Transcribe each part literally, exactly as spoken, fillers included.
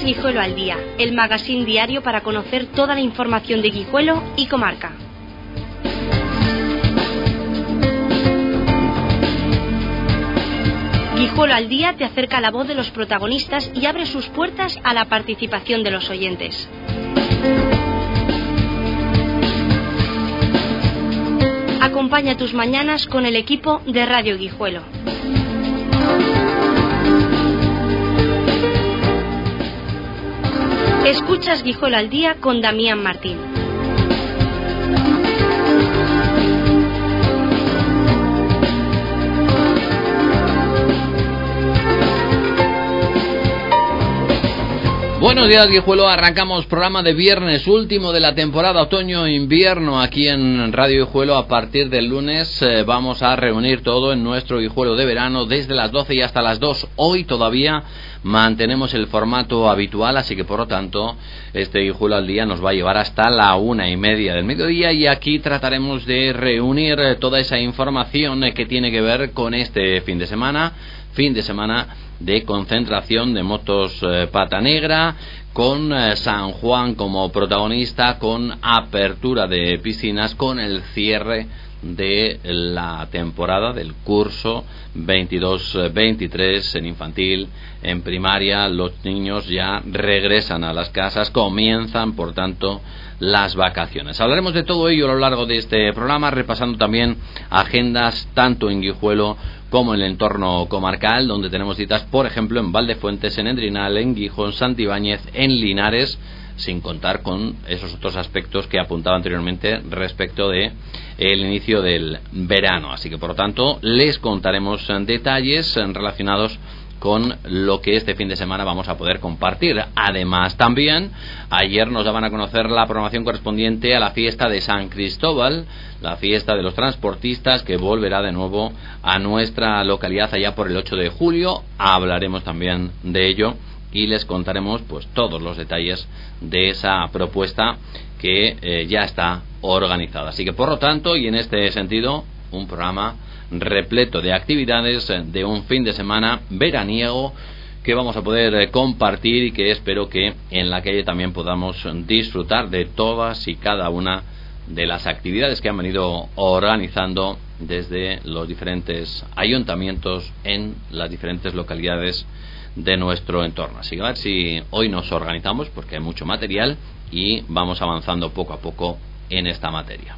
Guijuelo al Día, el magazín diario para conocer toda la información de Guijuelo y comarca. Guijuelo al Día te acerca la voz de los protagonistas y abre sus puertas a la participación de los oyentes. Acompaña tus mañanas con el equipo de Radio Guijuelo. Escuchas Guijuelo al Día con Damián Martín. Buenos días, Guijuelo. Arrancamos programa de viernes, último de la temporada otoño-invierno aquí en Radio Guijuelo. A partir del lunes eh, vamos a reunir todo en nuestro Guijuelo de verano desde las doce y hasta las dos. Hoy todavía mantenemos el formato habitual, así que por lo tanto este Guijuelo al Día nos va a llevar hasta la una y media del mediodía, y aquí trataremos de reunir toda esa información que tiene que ver con este fin de semana, fin de semana de concentración de motos eh, Pata Negra, con eh, San Juan como protagonista, con apertura de piscinas, con el cierre de la temporada del curso veintidós veintitrés en infantil, en primaria. Los niños ya regresan a las casas, comienzan por tanto las vacaciones. Hablaremos de todo ello a lo largo de este programa, repasando también agendas tanto en Guijuelo como en el entorno comarcal, donde tenemos citas, por ejemplo, en Valdefuentes, en Endrinal, en Gijón, Santibáñez, en Linares, sin contar con esos otros aspectos que apuntaba anteriormente respecto de el inicio del verano. Así que, por lo tanto, les contaremos detalles relacionados con lo que este fin de semana vamos a poder compartir. Además, también ayer nos daban a conocer la programación correspondiente a la fiesta de San Cristóbal, la fiesta de los transportistas, que volverá de nuevo a nuestra localidad allá por el ocho de julio. Hablaremos también de ello y les contaremos pues todos los detalles de esa propuesta que eh, ya está organizada. Así que, por lo tanto, y en este sentido, un programa repleto de actividades de un fin de semana veraniego que vamos a poder compartir, y que espero que en la calle también podamos disfrutar de todas y cada una de las actividades que han venido organizando desde los diferentes ayuntamientos en las diferentes localidades de nuestro entorno. Así que a ver si hoy nos organizamos, porque hay mucho material y vamos avanzando poco a poco en esta materia.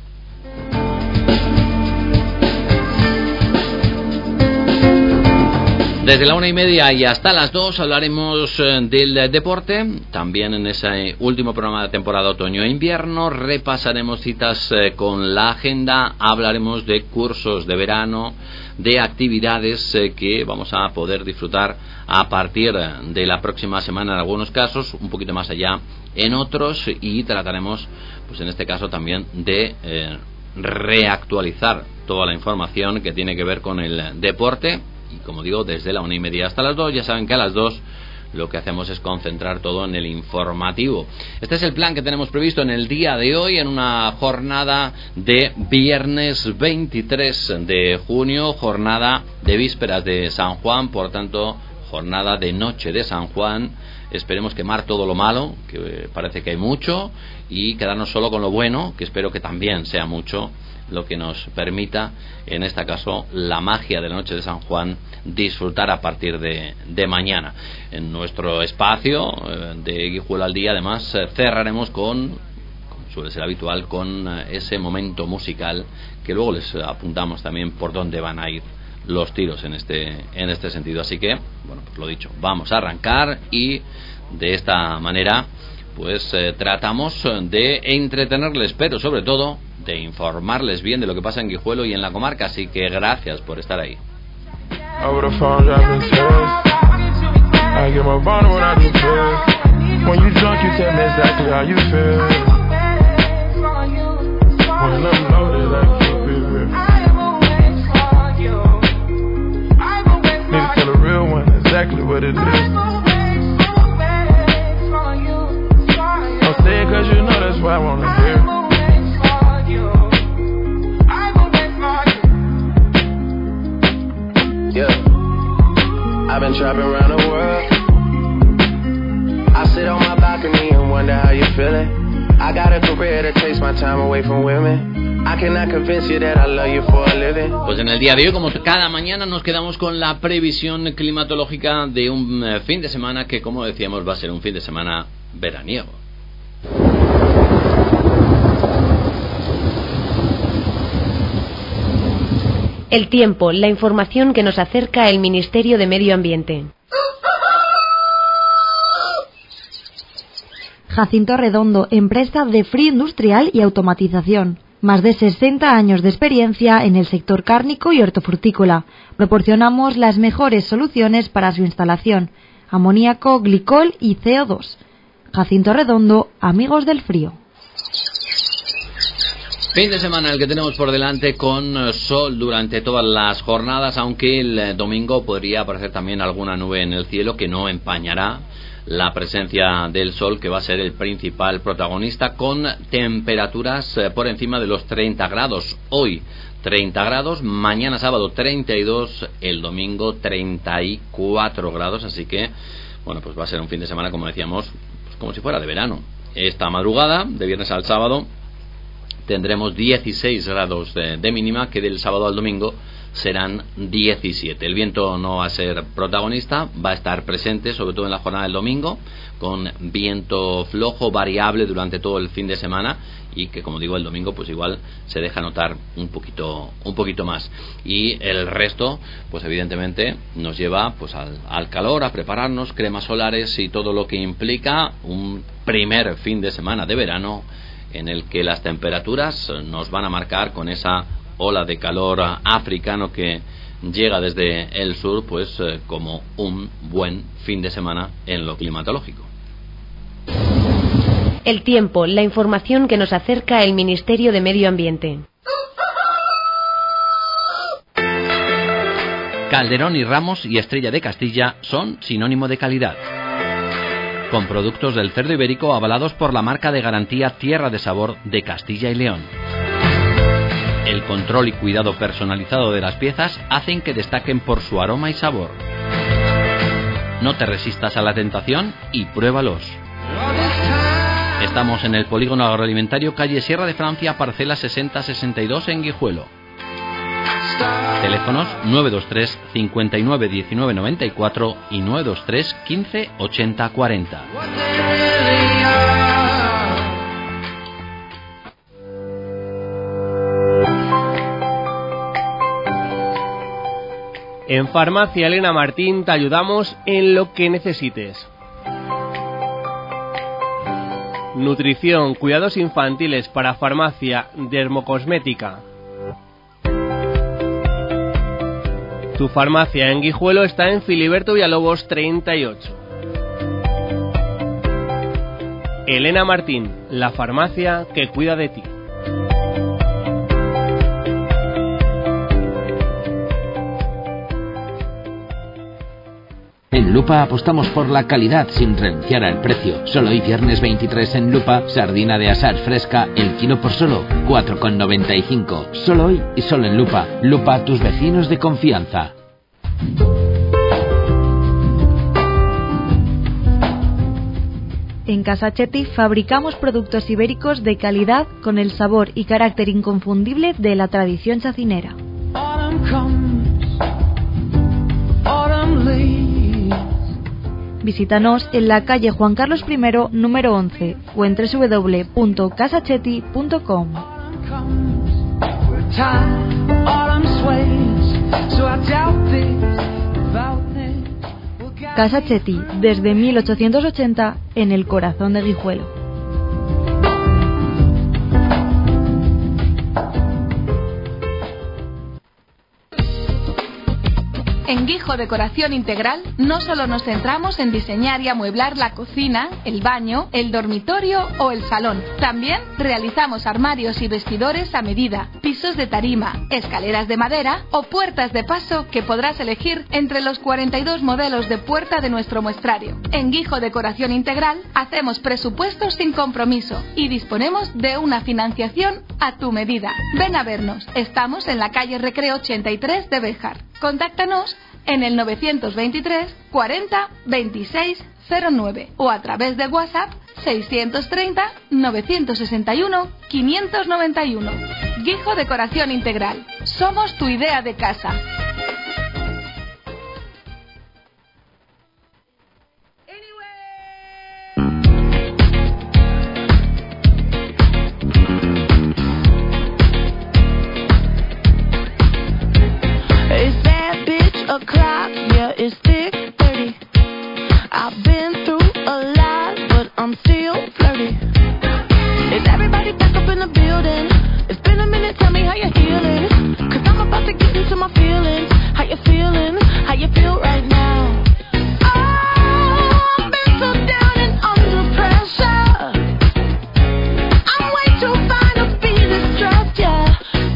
Desde la una y media y hasta las dos hablaremos del deporte. También en ese último programa de temporada otoño-invierno repasaremos citas con la agenda, hablaremos de cursos de verano, de actividades que vamos a poder disfrutar a partir de la próxima semana en algunos casos, un poquito más allá en otros, y trataremos, pues en este caso también, de eh, reactualizar toda la información que tiene que ver con el deporte. Y como digo, desde la una y media hasta las dos, ya saben que a las dos lo que hacemos es concentrar todo en el informativo. Este es el plan que tenemos previsto en el día de hoy, en una jornada de viernes veintitrés de junio, jornada de vísperas de San Juan, por tanto, jornada de noche de San Juan. Esperemos quemar todo lo malo, que parece que hay mucho, y quedarnos solo con lo bueno, que espero que también sea mucho, lo que nos permita, en este caso, la magia de la noche de San Juan, disfrutar a partir de, de mañana. En nuestro espacio eh, de Guijuelo al Día, además, eh, cerraremos con, como suele ser habitual, con eh, ese momento musical, que luego les apuntamos también por dónde van a ir los tiros en este, en este sentido. Así que, bueno, pues lo dicho, vamos a arrancar, y de esta manera pues eh, tratamos de entretenerles, pero sobre todo de informarles bien de lo que pasa en Guijuelo y en la comarca. Así que gracias por estar ahí. Cause you know that's what I wanna hear. Yeah, I've been trapping around the world. I sit I got a career that takes my time away from women. I cannot convince you that I love you for a living. Pues en el día de hoy, como cada mañana, nos quedamos con la previsión climatológica de un eh, fin de semana que, como decíamos, va a ser un fin de semana veraniego. El tiempo, la información que nos acerca el Ministerio de Medio Ambiente. Jacinto Redondo, empresa de frío industrial y automatización. Más de sesenta años de experiencia en el sector cárnico y hortofrutícola. Proporcionamos las mejores soluciones para su instalación: amoníaco, glicol y C O dos. Jacinto Redondo, amigos del frío. Fin de semana el que tenemos por delante, con sol durante todas las jornadas, aunque el domingo podría aparecer también alguna nube en el cielo que no empañará la presencia del sol, que va a ser el principal protagonista, con temperaturas por encima de los treinta grados. Hoy treinta grados, mañana sábado treinta y dos, el domingo treinta y cuatro grados, así que bueno, pues va a ser un fin de semana, como decíamos, pues como si fuera de verano. Esta madrugada, de viernes al sábado, tendremos dieciséis grados de, de mínima, que del sábado al domingo serán diecisiete. El viento no va a ser protagonista, va a estar presente sobre todo en la jornada del domingo, con viento flojo, variable durante todo el fin de semana, y que, como digo, el domingo pues igual se deja notar un poquito un poquito más. Y el resto pues evidentemente nos lleva pues al, al calor, a prepararnos, cremas solares y todo lo que implica un primer fin de semana de verano, en el que las temperaturas nos van a marcar, con esa ola de calor africano que llega desde el sur, pues eh, como un buen fin de semana en lo climatológico. El tiempo, la información que nos acerca el Ministerio de Medio Ambiente. Calderón y Ramos y Estrella de Castilla son sinónimo de calidad, con productos del cerdo ibérico avalados por la marca de garantía Tierra de Sabor de Castilla y León. El control y cuidado personalizado de las piezas hacen que destaquen por su aroma y sabor. No te resistas a la tentación y pruébalos. Estamos en el Polígono Agroalimentario, calle Sierra de Francia, parcela sesenta sesenta y dos en Guijuelo. Teléfonos nueve dos tres cincuenta y nueve diecinueve noventa y cuatro y nueve dos tres quince ochenta cuarenta. En Farmacia Elena Martín te ayudamos en lo que necesites. Nutrición, cuidados infantiles, para farmacia, dermocosmética. Tu farmacia en Guijuelo está en Filiberto Villalobos treinta y ocho. Elena Martín, la farmacia que cuida de ti. En Lupa apostamos por la calidad sin renunciar al precio. Solo hoy viernes veintitrés en Lupa, sardina de asar fresca, el kilo por solo cuatro con noventa y cinco. Solo hoy y solo en Lupa. Lupa, tus vecinos de confianza. En Casa Chetti fabricamos productos ibéricos de calidad con el sabor y carácter inconfundible de la tradición chacinera. Visítanos en la calle Juan Carlos primero, número once, o en doble u doble u doble u punto casachetti punto com. Casa Chetti, desde mil ochocientos ochenta, en el corazón de Guijuelo. En Guijo Decoración Integral no solo nos centramos en diseñar y amueblar la cocina, el baño, el dormitorio o el salón. También realizamos armarios y vestidores a medida, pisos de tarima, escaleras de madera o puertas de paso que podrás elegir entre los cuarenta y dos modelos de puerta de nuestro muestrario. En Guijo Decoración Integral hacemos presupuestos sin compromiso y disponemos de una financiación a tu medida. Ven a vernos. Estamos en la calle Recreo ochenta y tres de Béjar. Contáctanos en el novecientos veintitrés cuarenta veintiséis cero nueve o a través de WhatsApp seiscientos treinta, novecientos sesenta y uno, quinientos noventa y uno. Guijo Decoración Integral. Somos tu idea de casa. O'clock, yeah, it's thick thirty. I've been through a lot, but I'm still flirty. Is everybody back up in the building? It's been a minute, tell me how you're healing. Cause I'm about to get into my feelings. How you feeling? How you feel right now? Oh, I've been so down and under pressure. I'm way too fine to be distressed, yeah.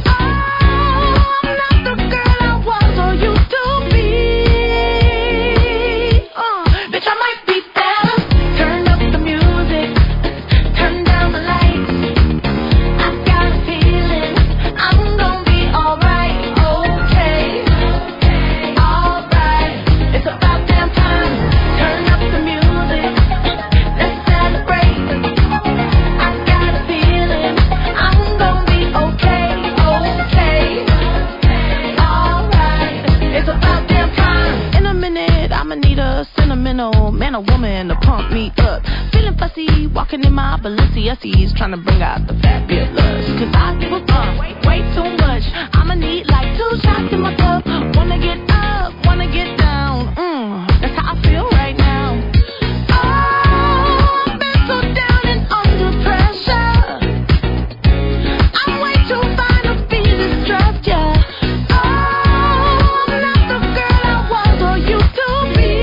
Man or woman to pump me up. Feeling fussy, walking in my Balenciennes, trying to bring out the fabulous. Cause I give a fuck, way, way too much. I'ma need like two shots in my cup. Wanna get up, wanna get down. Mm, that's how I feel right now. Oh, I've been so down and under pressure. I'm way too fine to be distressed, yeah. Oh, I'm not the girl I was or used to be.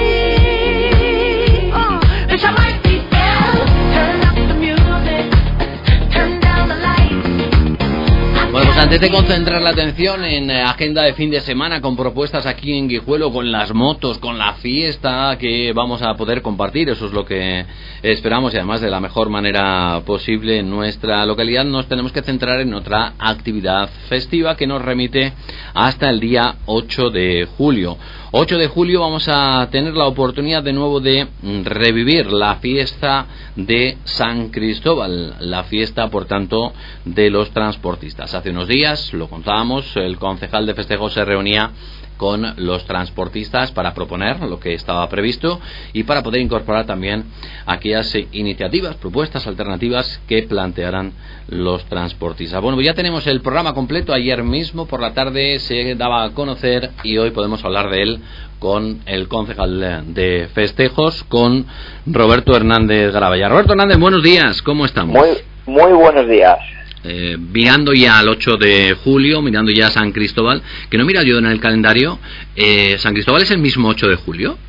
Bueno, pues antes de concentrar la atención en agenda de fin de semana con propuestas aquí en Guijuelo, con las motos, con la fiesta que vamos a poder compartir, eso es lo que esperamos y además de la mejor manera posible en nuestra localidad, nos tenemos que centrar en otra actividad festiva que nos remite hasta el día ocho de julio. ocho de julio vamos a tener la oportunidad de nuevo de revivir la fiesta de San Cristóbal, la fiesta, por tanto, de los transportistas. Hace unos días, lo contábamos, el concejal de festejos se reunía con los transportistas para proponer lo que estaba previsto y para poder incorporar también aquellas iniciativas, propuestas alternativas que plantearan los transportistas. Bueno, ya tenemos el programa completo. Ayer mismo por la tarde se daba a conocer y hoy podemos hablar de él con el concejal de festejos, con Roberto Hernández Garabaya. Roberto Hernández, buenos días, ¿cómo estamos? Muy, muy buenos días. Eh, mirando ya al ocho de julio, mirando ya a San Cristóbal, que no mira yo en el calendario, eh, ¿San Cristóbal es el mismo ocho de julio?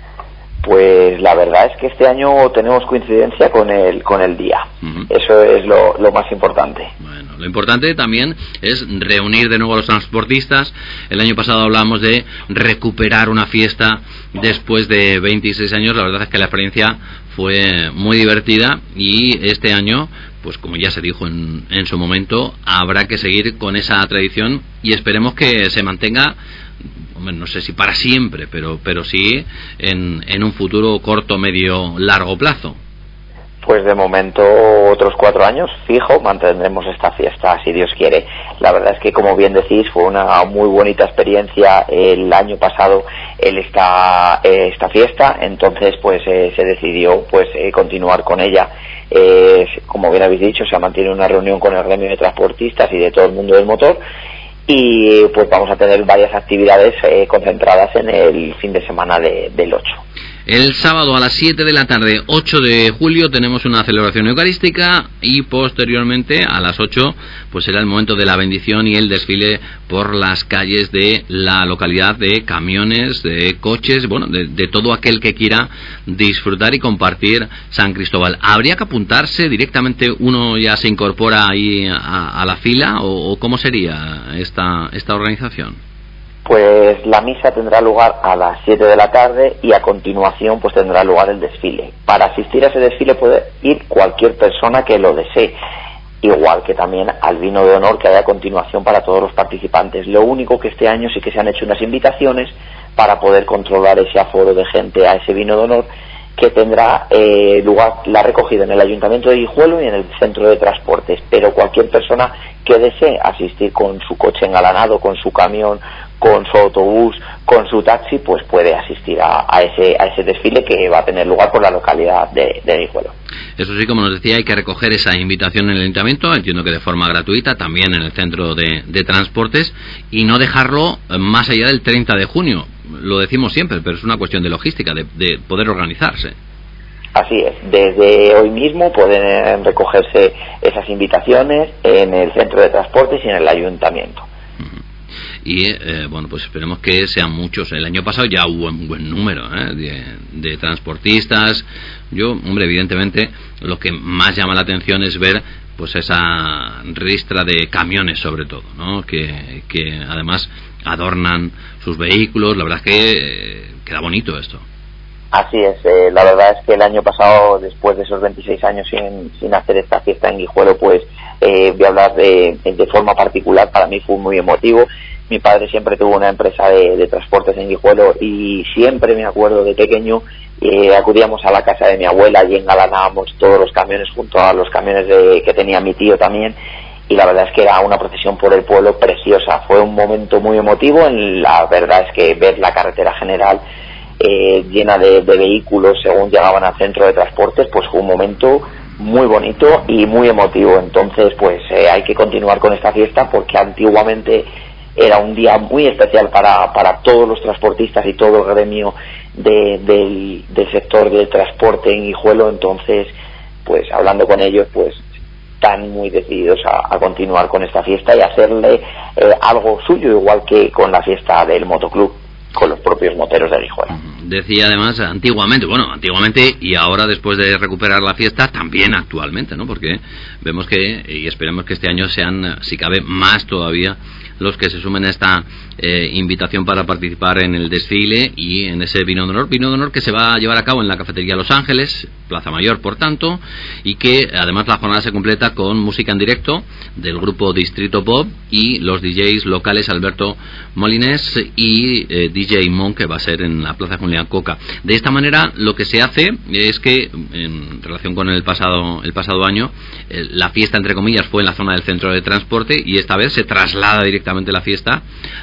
Pues la verdad es que este año tenemos coincidencia con el con el día. Uh-huh. Eso es lo, lo más importante. Bueno, lo importante también es reunir de nuevo a los transportistas. El año pasado hablábamos de recuperar una fiesta después de veintiséis años. La verdad es que la experiencia fue muy divertida y este año, pues como ya se dijo en, en su momento, habrá que seguir con esa tradición y esperemos que se mantenga, hombre, no sé si para siempre, pero pero sí en, en un futuro corto, medio, largo plazo. Pues de momento otros cuatro años fijo mantendremos esta fiesta, si Dios quiere. La verdad es que, como bien decís, fue una muy bonita experiencia el año pasado el esta esta fiesta, entonces pues eh, se decidió pues eh, continuar con ella. Eh, como bien habéis dicho, se ha mantenido una reunión con el gremio de transportistas y de todo el mundo del motor y pues vamos a tener varias actividades eh, concentradas en el fin de semana de, del ocho. El sábado a las siete de la tarde, ocho de julio, tenemos una celebración eucarística y posteriormente a las ocho pues será el momento de la bendición y el desfile por las calles de la localidad, de camiones, de coches, bueno, de, de todo aquel que quiera disfrutar y compartir San Cristóbal. ¿Habría que apuntarse directamente? ¿Uno ya se incorpora ahí a, a la fila o, o cómo sería esta, esta organización? Pues la misa tendrá lugar a las siete de la tarde y a continuación pues tendrá lugar el desfile. Para asistir a ese desfile puede ir cualquier persona que lo desee, igual que también al vino de honor que hay a continuación para todos los participantes. Lo único que este año sí que se han hecho unas invitaciones para poder controlar ese aforo de gente a ese vino de honor que tendrá eh, lugar la recogida en el Ayuntamiento de Guijuelo y en el Centro de Transportes, pero cualquier persona que desee asistir con su coche engalanado, con su camión, con su autobús, con su taxi, pues puede asistir a, a ese a ese desfile que va a tener lugar por la localidad de, de Guijuelo. Eso sí, como nos decía, hay que recoger esa invitación en el Ayuntamiento, entiendo que de forma gratuita, también en el Centro de, de Transportes, y no dejarlo más allá del treinta de junio. Lo decimos siempre, pero es una cuestión de logística, de, de poder organizarse. Así es, desde hoy mismo pueden recogerse esas invitaciones en el Centro de Transportes y en el Ayuntamiento. Y eh, bueno, pues esperemos que sean muchos. El año pasado ya hubo un buen número ¿eh? de, de transportistas. Yo, hombre, evidentemente lo que más llama la atención es ver pues esa ristra de camiones, sobre todo, ¿no? que, que además adornan sus vehículos. La verdad es que eh, queda bonito esto. Así es, eh, la verdad es que el año pasado, después de esos veintiséis años sin, sin hacer esta fiesta en Guijuelo, pues eh, voy a hablar de, de forma particular, para mí fue muy emotivo. Mi padre siempre tuvo una empresa de, de transportes en Guijuelo y siempre me acuerdo de pequeño, eh, acudíamos a la casa de mi abuela y engalanábamos todos los camiones junto a los camiones de, que tenía mi tío también, y la verdad es que era una procesión por el pueblo preciosa. Fue un momento muy emotivo. La verdad es que ver la carretera general eh, llena de, de vehículos según llegaban al centro de transportes, pues fue un momento muy bonito y muy emotivo. Entonces pues eh, hay que continuar con esta fiesta, porque antiguamente era un día muy especial para, para todos los transportistas y todo el gremio de, del, del sector del transporte en Guijuelo. Entonces, pues hablando con ellos, pues están muy decididos a, a continuar con esta fiesta y hacerle eh, algo suyo, igual que con la fiesta del motoclub, con los propios moteros de Guijuelo. Decía además antiguamente, bueno, antiguamente y ahora después de recuperar la fiesta, también actualmente, ¿no? Porque vemos que, y esperemos que este año sean, si cabe, más todavía los que se sumen a esta eh, invitación para participar en el desfile y en ese vino de honor, vino de honor que se va a llevar a cabo en la cafetería Los Ángeles, Plaza Mayor, por tanto, y que además la jornada se completa con música en directo del grupo Distrito Pop y los D Js locales Alberto Molinés y eh, D J Mon, que va a ser en la Plaza Julián Coca. De esta manera, lo que se hace es que, en relación con el pasado el pasado año, eh, la fiesta, entre comillas, fue en la zona del centro de transporte, y esta vez se traslada directamente la fiesta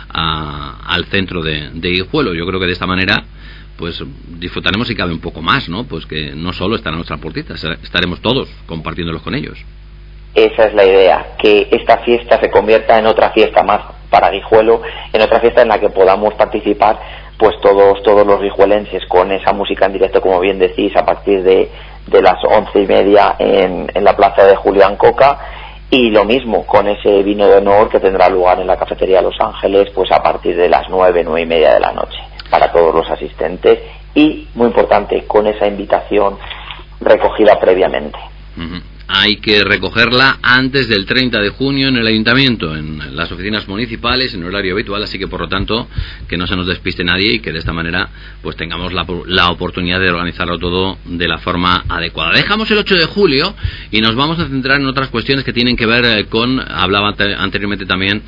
a, al centro de, de Guijuelo. Yo creo que de esta manera pues disfrutaremos, si cabe, un poco más, ¿no? Pues que no solo estarán los transportistas, estaremos todos compartiéndolos con ellos. Esa es la idea, que esta fiesta se convierta en otra fiesta más para Guijuelo, en otra fiesta en la que podamos participar pues todos todos los guijuelenses, con esa música en directo, como bien decís, a partir de, de las once y media en, en la plaza de Julián Coca, y lo mismo con ese vino de honor que tendrá lugar en la cafetería Los Ángeles pues a partir de las nueve, nueve y media de la noche, para todos los asistentes, y muy importante, con esa invitación recogida previamente. Uh-huh. Hay que recogerla antes del treinta de junio en el Ayuntamiento, en las oficinas municipales, en horario habitual, así que por lo tanto que no se nos despiste nadie y que de esta manera pues tengamos la, la oportunidad de organizarlo todo de la forma adecuada. Dejamos el ocho de julio y nos vamos a centrar en otras cuestiones que tienen que ver con, hablaba anteriormente también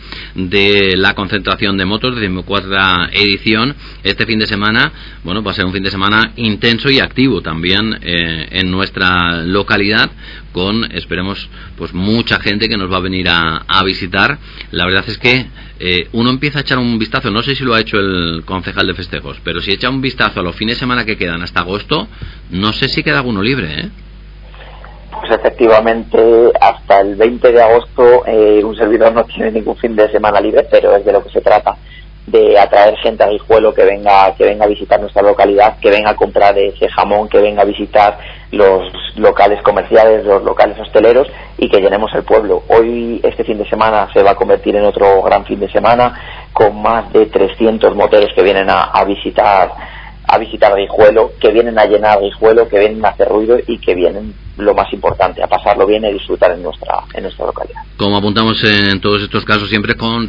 de la concentración de motos, decimocuarta edición. Este fin de semana, bueno, va a ser un fin de semana intenso y activo también eh, en nuestra localidad, con, esperemos, pues mucha gente que nos va a venir a, a visitar. La verdad es que eh, uno empieza a echar un vistazo, no sé si lo ha hecho el concejal de festejos, pero si echa un vistazo a los fines de semana que quedan hasta agosto, no sé si queda alguno libre, ¿eh? Pues efectivamente, hasta el veinte de agosto eh, un servidor no tiene ningún fin de semana libre, pero es de lo que se trata, de atraer gente a Guijuelo que venga que venga a visitar nuestra localidad, que venga a comprar ese jamón, que venga a visitar los locales comerciales, los locales hosteleros, y que llenemos el pueblo. Hoy, este fin de semana, se va a convertir en otro gran fin de semana, con más de trescientos moteros que vienen a, a visitar a visitar Guijuelo, que vienen a llenar Guijuelo, que vienen a hacer ruido y que vienen, lo más importante, a pasarlo bien y disfrutar en nuestra en nuestra localidad. Como apuntamos en todos estos casos, siempre con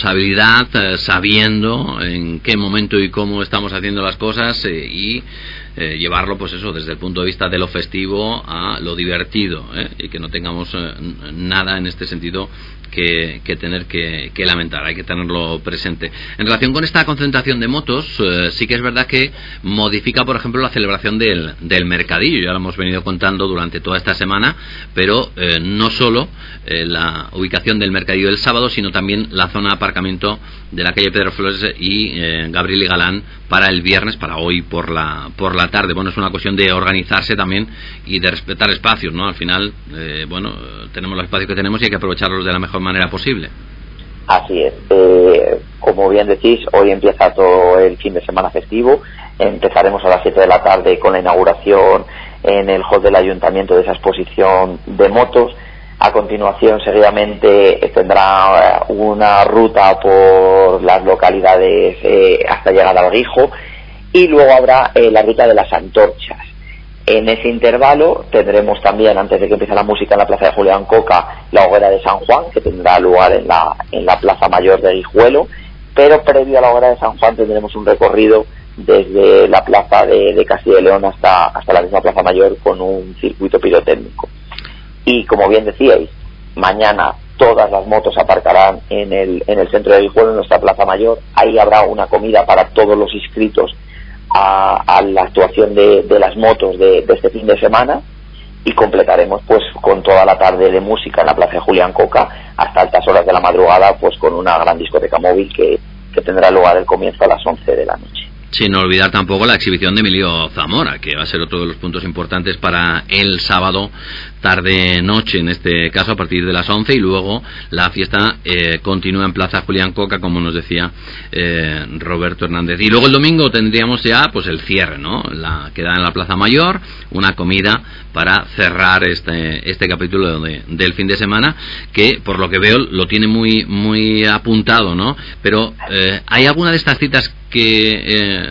responsabilidad, eh, sabiendo en qué momento y cómo estamos haciendo las cosas, eh, y eh, llevarlo, pues eso, desde el punto de vista de lo festivo a lo divertido, ¿eh? Y que no tengamos eh, nada en este sentido que, que tener que, que lamentar, hay que tenerlo presente. En relación con esta concentración de motos, eh, sí que es verdad que modifica, por ejemplo, la celebración del, del mercadillo, ya lo hemos venido contando durante toda esta semana, pero eh, no solo eh, la ubicación del mercadillo del sábado, sino también la zona de aparcamiento de la calle Pedro Flores y eh, Gabriel y Galán para el viernes, para hoy por la por la tarde. Bueno, es una cuestión de organizarse también y de respetar espacios, ¿no? Al final, eh, bueno, tenemos los espacios que tenemos y hay que aprovecharlos de la mejor manera posible. Así es. Eh, como bien decís, hoy empieza todo el fin de semana festivo. Empezaremos a las siete de la tarde con la inauguración en el hall del ayuntamiento de esa exposición de motos. A continuación, seguidamente, tendrá una ruta por las localidades eh, hasta llegar al Guijo, y luego habrá eh, la ruta de las antorchas. En ese intervalo tendremos también, antes de que empiece la música en la plaza de Julián Coca, la hoguera de San Juan, que tendrá lugar en la, en la plaza mayor de Guijuelo, pero previo a la hoguera de San Juan tendremos un recorrido desde la plaza de, de Castilla y León hasta, hasta la misma plaza mayor con un circuito pirotécnico. Y como bien decíais, mañana todas las motos aparcarán en el, en el centro de Guijuelo, en nuestra plaza mayor. Ahí habrá una comida para todos los inscritos a, a la actuación de, de las motos de, de este fin de semana, y completaremos pues con toda la tarde de música en la plaza de Julián Coca hasta altas horas de la madrugada, pues con una gran discoteca móvil que, que tendrá lugar el comienzo a las once de la noche. Sin olvidar tampoco la exhibición de Emilio Zamora, que va a ser otro de los puntos importantes para el sábado tarde-noche, en este caso a partir de las once, y luego la fiesta eh, continúa en Plaza Julián Coca, como nos decía eh, Roberto Hernández. Y luego el domingo tendríamos ya pues el cierre, ¿no? La queda en la Plaza Mayor, una comida para cerrar este este capítulo de, del fin de semana, que por lo que veo lo tiene muy muy apuntado, ¿no? Pero eh, ¿hay alguna de estas citas que eh,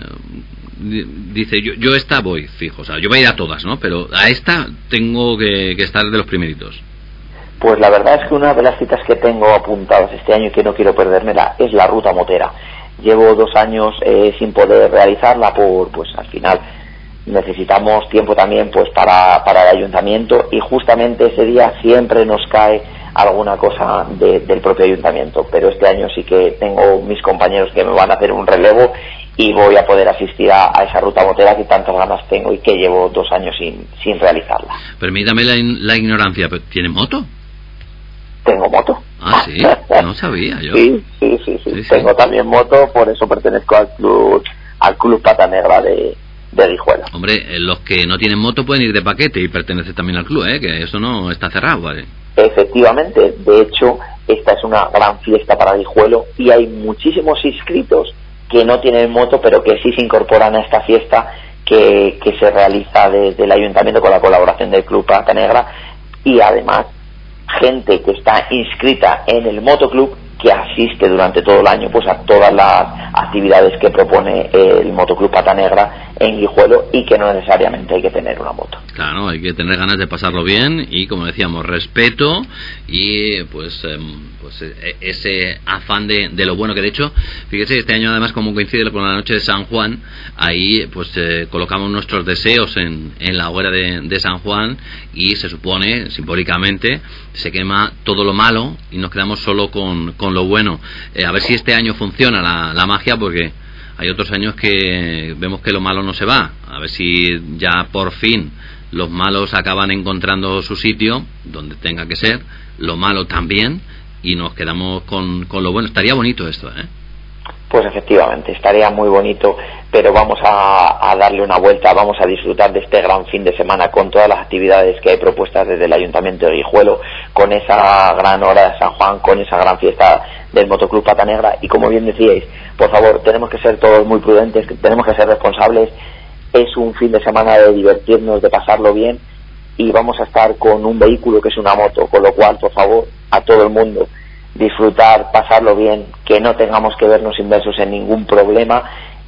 dice yo yo esta voy fijo, o sea, yo voy a ir a todas, ¿no? Pero a esta tengo que, que estar de los primeritos? Pues la verdad es que una de las citas que tengo apuntadas este año y que no quiero perdérmela es la Ruta Motera. Llevo dos años eh, sin poder realizarla por, pues al final necesitamos tiempo también pues para, para el ayuntamiento, y justamente ese día siempre nos cae alguna cosa de, del propio ayuntamiento, pero este año sí que tengo mis compañeros que me van a hacer un relevo y voy a poder asistir a, a esa ruta motera que tantas ganas tengo y que llevo dos años sin, sin realizarla. Permítame la, in, la ignorancia, ¿tiene moto? Tengo moto. Ah, sí, no sabía yo. Sí, sí, sí, sí, sí, sí. Tengo también moto, por eso pertenezco al club, al club Pata Negra de, de Guijuelo. Hombre, los que no tienen moto pueden ir de paquete y pertenecen también al club, ¿eh? Que eso no está cerrado, ¿vale? Efectivamente, de hecho, esta es una gran fiesta para Guijuelo y hay muchísimos inscritos que no tienen moto, pero que sí se incorporan a esta fiesta que, que se realiza desde el ayuntamiento con la colaboración del Club Pata Negra, y además gente que está inscrita en el motoclub que asiste durante todo el año pues a todas las actividades que propone el Motoclub Pata Negra en Guijuelo, y que no necesariamente hay que tener una moto. Claro, hay que tener ganas de pasarlo bien y, como decíamos, respeto y pues eh, pues ese afán de, de lo bueno, que de hecho, fíjese, este año además como coincide con la noche de San Juan, ahí pues eh, colocamos nuestros deseos en, en la hoguera de, de San Juan, y se supone, simbólicamente, se quema todo lo malo y nos quedamos solo con, con lo bueno. Eh, a ver si este año funciona la, la magia, porque hay otros años que vemos que lo malo no se va. A ver si ya por fin los malos acaban encontrando su sitio donde tenga que ser, lo malo también, y nos quedamos con, con lo bueno. Estaría bonito esto, ¿eh? Pues efectivamente, estaría muy bonito, pero vamos a, a darle una vuelta, vamos a disfrutar de este gran fin de semana con todas las actividades que hay propuestas desde el Ayuntamiento de Guijuelo, con esa gran hora de San Juan, con esa gran fiesta del Motoclub Pata Negra. Y como bien decíais, por favor, tenemos que ser todos muy prudentes, tenemos que ser responsables. Es un fin de semana de divertirnos, de pasarlo bien, y vamos a estar con un vehículo que es una moto, con lo cual, por favor, a todo el mundo, disfrutar, pasarlo bien, que no tengamos que vernos inmersos en ningún problema,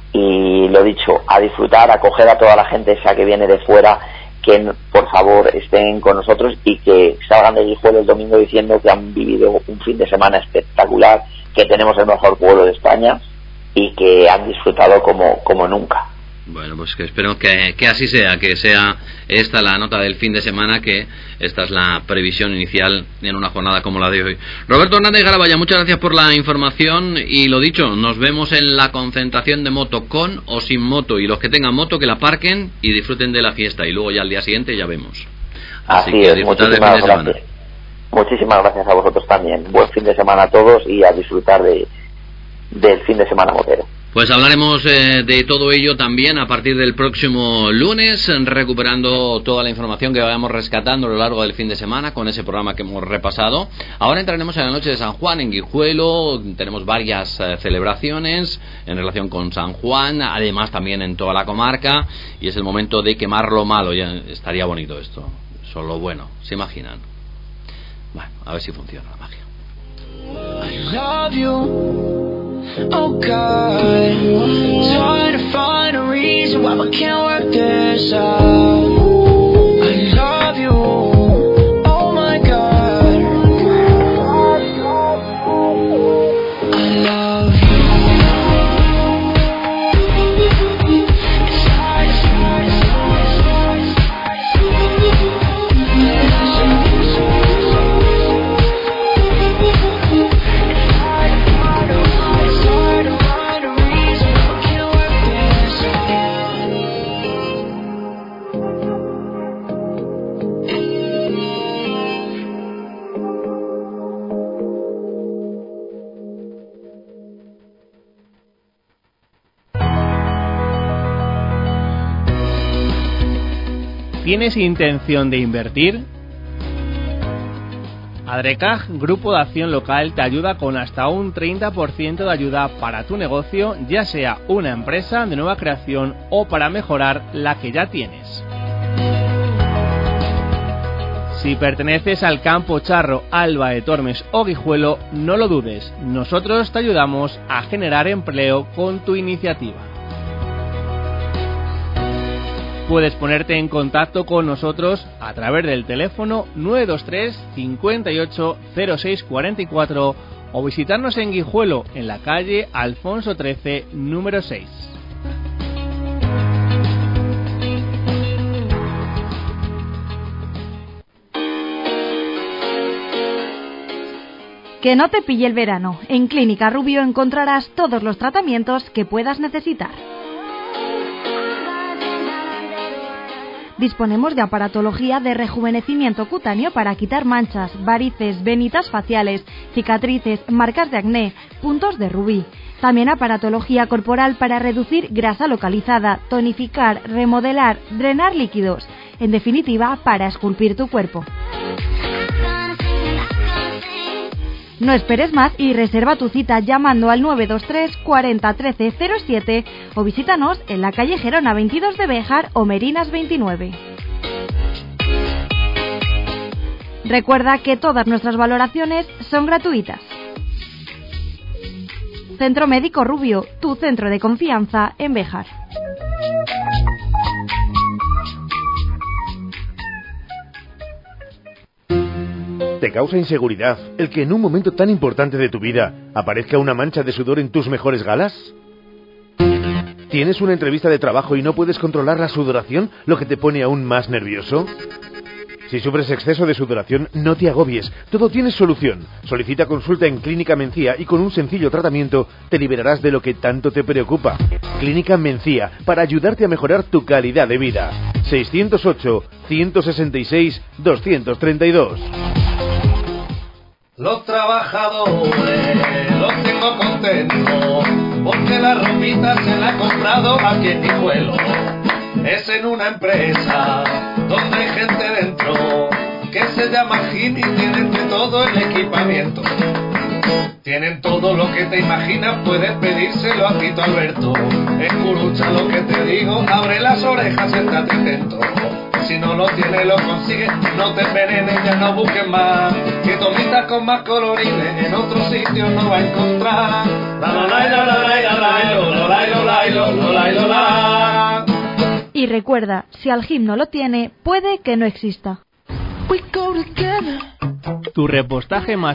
y lo dicho, a disfrutar, a acoger a toda la gente esa que viene de fuera, que por favor estén con nosotros y que salgan de Guijuelo el domingo diciendo que han vivido un fin de semana espectacular, que tenemos el mejor pueblo de España y que han disfrutado como, como nunca. Bueno, pues que espero que, que así sea, que sea esta la nota del fin de semana, que esta es la previsión inicial en una jornada como la de hoy. Roberto Hernández Garabaya, muchas gracias por la información y lo dicho, nos vemos en la concentración de moto con o sin moto, y los que tengan moto que la aparquen y disfruten de la fiesta, y luego ya al día siguiente ya vemos. Así, Así que es, disfrutar del fin de semana. Gracias. Muchísimas gracias a vosotros también. Buen fin de semana a todos y a disfrutar de del fin de semana motero. Pues hablaremos eh, de todo ello también a partir del próximo lunes, recuperando toda la información que vayamos rescatando a lo largo del fin de semana con ese programa que hemos repasado. Ahora entraremos en la noche de San Juan en Guijuelo, tenemos varias eh, celebraciones en relación con San Juan, además también en toda la comarca, y es el momento de quemar lo malo. Ya estaría bonito esto, solo bueno, ¿se imaginan? Bueno, a ver si funciona la magia. I love you. Oh God, trying to find a reason why we can't work this out. I love you. Oh my God, I love you. It's hard, it's hard, it's hard, it's hard, it's ¿Tienes intención de invertir? Adrecaj, Grupo de Acción Local, te ayuda con hasta un treinta por ciento de ayuda para tu negocio, ya sea una empresa de nueva creación o para mejorar la que ya tienes. Si perteneces al Campo Charro, Alba de Tormes o Guijuelo, no lo dudes, nosotros te ayudamos a generar empleo con tu iniciativa. Puedes ponerte en contacto con nosotros a través del teléfono nueve dos tres, cincuenta y ocho, cero seis cuarenta y cuatro o visitarnos en Guijuelo, en la calle Alfonso trece, número seis. Que no te pille el verano. En Clínica Rubio encontrarás todos los tratamientos que puedas necesitar. Disponemos de aparatología de rejuvenecimiento cutáneo para quitar manchas, varices, venitas faciales, cicatrices, marcas de acné, puntos de rubí. También aparatología corporal para reducir grasa localizada, tonificar, remodelar, drenar líquidos. En definitiva, para esculpir tu cuerpo. No esperes más y reserva tu cita llamando al nueve dos tres, cuarenta, trece, cero siete o visítanos en la calle Gerona veintidós de Béjar o Merinas veintinueve. Recuerda que todas nuestras valoraciones son gratuitas. Centro Médico Rubio, tu centro de confianza en Béjar. ¿Te causa inseguridad el que en un momento tan importante de tu vida aparezca una mancha de sudor en tus mejores galas? ¿Tienes una entrevista de trabajo y no puedes controlar la sudoración, lo que te pone aún más nervioso? Si sufres exceso de sudoración, no te agobies, todo tiene solución. Solicita consulta en Clínica Mencía y con un sencillo tratamiento te liberarás de lo que tanto te preocupa. Clínica Mencía, para ayudarte a mejorar tu calidad de vida. seiscientos ocho, ciento sesenta y seis, doscientos treinta y dos. Los trabajadores los tengo contentos porque la ropita se la ha comprado aquí en Guijuelo. Es en una empresa donde hay gente dentro que se llama Jim y tienen de todo el equipamiento. Tienen todo lo que te imaginas, puedes pedírselo a Tito Alberto. Escucha lo que te digo, abre las orejas, estate atento. Si no lo tienes, lo consigues, no te envenenes, ya no busques más. Que tomitas con más colorines en otro sitio no va a encontrar. La la la la la la la la la la la. Y recuerda, si Algim no lo tiene, puede que no exista. Tu repostaje más